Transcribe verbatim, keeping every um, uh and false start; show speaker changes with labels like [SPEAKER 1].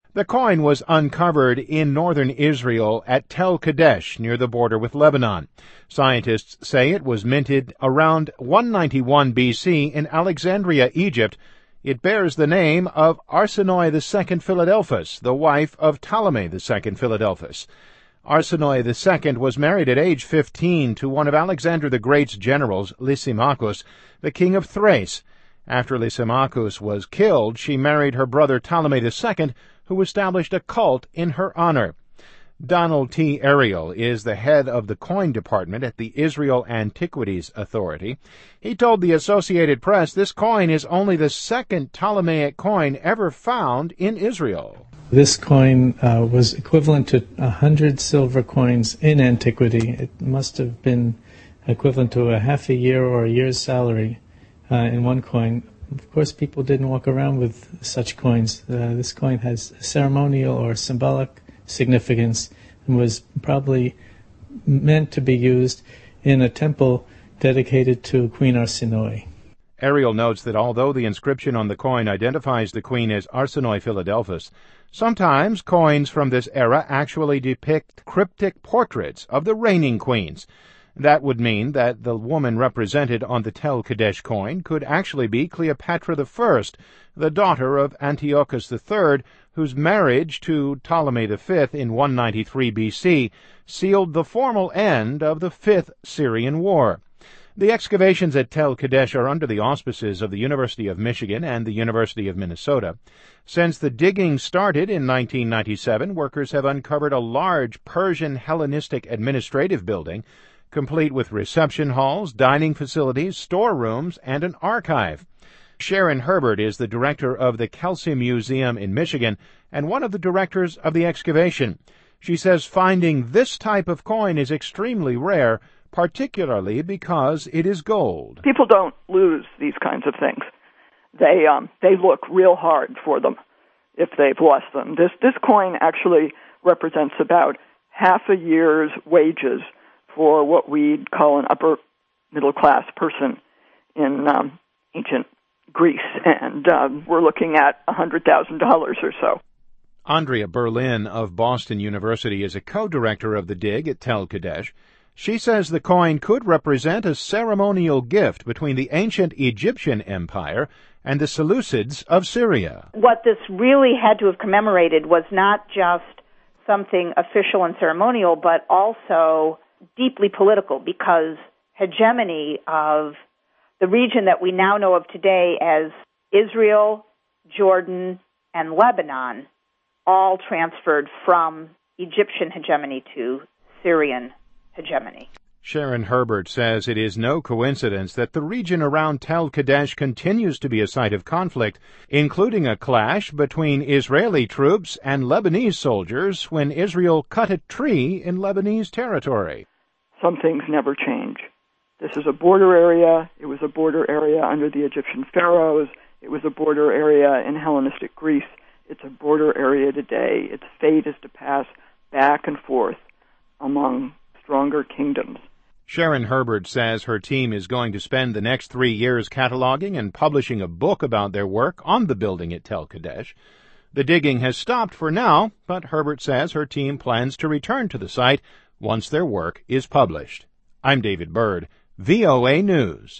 [SPEAKER 1] The coin was uncovered in northern Israel at Tel Kadesh, near the border with Lebanon. Scientists say it was minted around one ninety-one B C in Alexandria, Egypt. It bears the name of Arsinoe the Second Philadelphus, the wife of Ptolemy the Second Philadelphus. Arsinoe the Second was married at age fifteen to one of Alexander the Great's generals, Lysimachus, the king of Thrace. After Lysimachus was killed, she married her brother Ptolemy the Second, who established a cult in her honor. Donald T. Ariel is the head of the coin department at the Israel Antiquities Authority. He told the Associated Press this coin is only the second Ptolemaic coin ever found in Israel.
[SPEAKER 2] This coin uh, was equivalent to a hundred silver coins in antiquity. It must have been equivalent to a half a year or a year's salary uh, in one coin. Of course, people didn't walk around with such coins. Uh, this coin has ceremonial or symbolic significance and was probably meant to be used in a temple dedicated to Queen Arsinoe.
[SPEAKER 1] Ariel notes that although the inscription on the coin identifies the queen as Arsinoe Philadelphus, sometimes coins from this era actually depict cryptic portraits of the reigning queens. That would mean that the woman represented on the Tel Kadesh coin could actually be Cleopatra the First, the daughter of Antiochus the Third, whose marriage to Ptolemy the Fifth in one ninety-three B C sealed the formal end of the Fifth Syrian War. The excavations at Tel Kadesh are under the auspices of the University of Michigan and the University of Minnesota. Since the digging started in nineteen ninety-seven, workers have uncovered a large Persian Hellenistic administrative building, complete with reception halls, dining facilities, storerooms, and an archive. Sharon Herbert is the director of the Kelsey Museum in Michigan and one of the directors of the excavation. She says finding this type of coin is extremely rare, particularly because it is gold.
[SPEAKER 3] People don't lose these kinds of things. They um, they look real hard for them if they've lost them. This this coin actually represents about half a year's wages for what we'd call an upper middle class person in um, ancient Greece, and um, we're looking at one hundred thousand dollars or so.
[SPEAKER 1] Andrea Berlin of Boston University is a co-director of the dig at Tel Kadesh. She says the coin could represent a ceremonial gift between the ancient Egyptian Empire and the Seleucids of Syria.
[SPEAKER 4] What this really had to have commemorated was not just something official and ceremonial, but also deeply political, because hegemony of the region that we now know of today as Israel, Jordan, and Lebanon all transferred from Egyptian hegemony to Syrian hegemony.
[SPEAKER 1] Sharon Herbert says it is no coincidence that the region around Tel Kadesh continues to be a site of conflict, including a clash between Israeli troops and Lebanese soldiers when Israel cut a tree in Lebanese territory.
[SPEAKER 3] Some things never change. This is a border area. It was a border area under the Egyptian pharaohs. It was a border area in Hellenistic Greece. It's a border area today. Its fate is to pass back and forth among stronger kingdoms.
[SPEAKER 1] Sharon Herbert says her team is going to spend the next three years cataloging and publishing a book about their work on the building at Tel Kadesh. The digging has stopped for now, but Herbert says her team plans to return to the site once their work is published. I'm David Byrd, V O A News.